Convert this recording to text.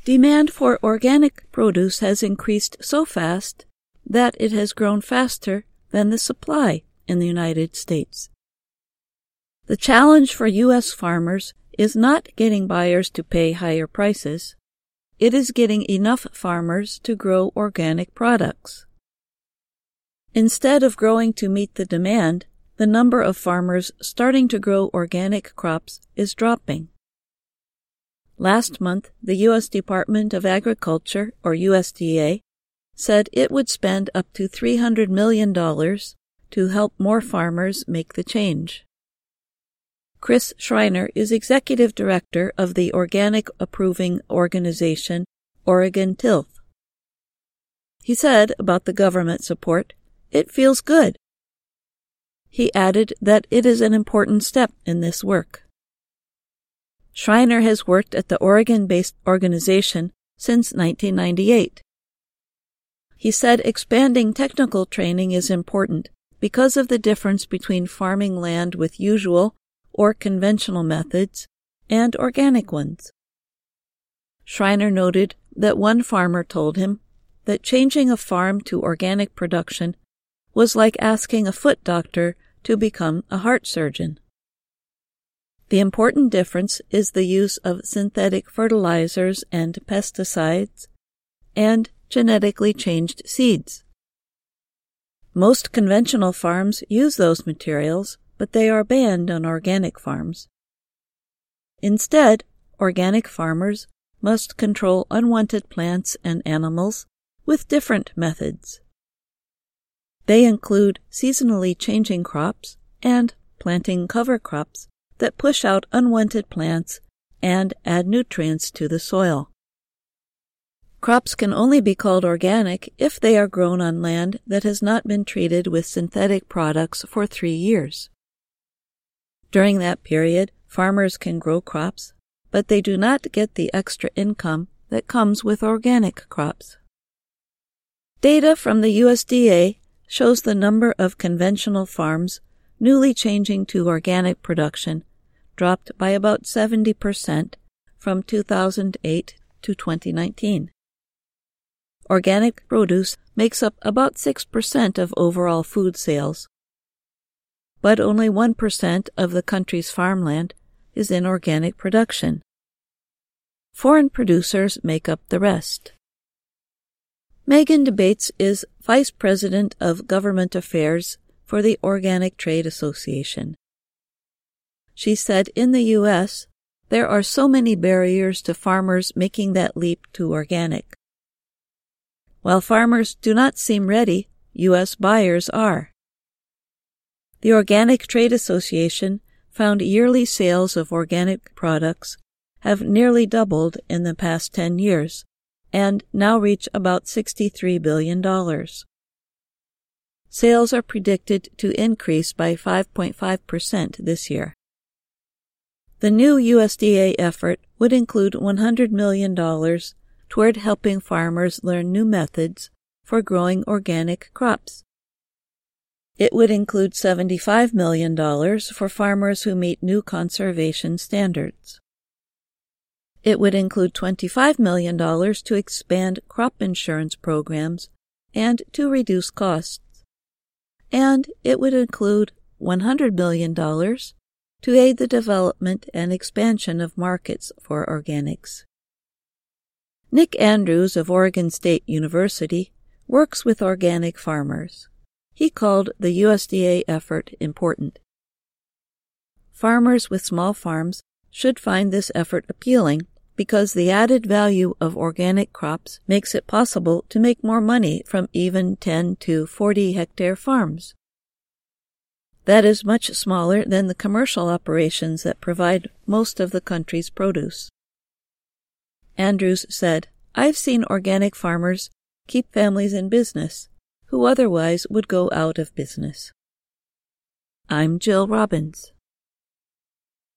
Demand for organic produce has increased so fast that it has grown faster than the supply in the United States. The challenge for U.S. farmers is not getting buyers to pay higher prices. It is getting enough farmers to grow organic products. Instead of growing to meet the demand, the number of farmers starting to grow organic crops is dropping. Last month, the U.S. Department of Agriculture, or USDA, said it would spend up to $300 million to help more farmers make the change. Chris Schreiner is Executive Director of the organic approving organization Oregon Tilth. He said about the government support, "It feels good." He added that it is an important step in this work. Schreiner has worked at the Oregon-based organization since 1998. He said expanding technical training is important because of the difference between farming land with usual or conventional methods and organic ones. Schreiner noted that one farmer told him that changing a farm to organic production was like asking a foot doctor to become a heart surgeon. The important difference is the use of synthetic fertilizers and pesticides and genetically changed seeds. Most conventional farms use those materials, but they are banned on organic farms. Instead, organic farmers must control unwanted plants and animals with different methods. They include seasonally changing crops and planting cover crops that push out unwanted plants and add nutrients to the soil. Crops can only be called organic if they are grown on land that has not been treated with synthetic products for 3 years. During that period, farmers can grow crops, but they do not get the extra income that comes with organic crops. Data from the USDA shows the number of conventional farms newly changing to organic production dropped by about 70% from 2008 to 2019. Organic produce makes up about 6% of overall food sales, but only 1% of the country's farmland is in organic production. Foreign producers make up the rest. Megan Debates is Vice President of Government Affairs for the Organic Trade Association. She said in the U.S., there are so many barriers to farmers making that leap to organic. While farmers do not seem ready, U.S. buyers are. The Organic Trade Association found yearly sales of organic products have nearly doubled in the past 10 years and now reach about $63 billion. Sales are predicted to increase by 5.5% this year. The new USDA effort would include $100 million toward helping farmers learn new methods for growing organic crops. It would include $75 million for farmers who meet new conservation standards. It would include $25 million to expand crop insurance programs and to reduce costs. And it would include $100 million to aid the development and expansion of markets for organics. Nick Andrews of Oregon State University works with organic farmers. He called the USDA effort important. Farmers with small farms should find this effort appealing because the added value of organic crops makes it possible to make more money from even 10 to 40 hectare farms. That is much smaller than the commercial operations that provide most of the country's produce. Andrews said, "I've seen organic farmers keep families in business who otherwise would go out of business." I'm Jill Robbins.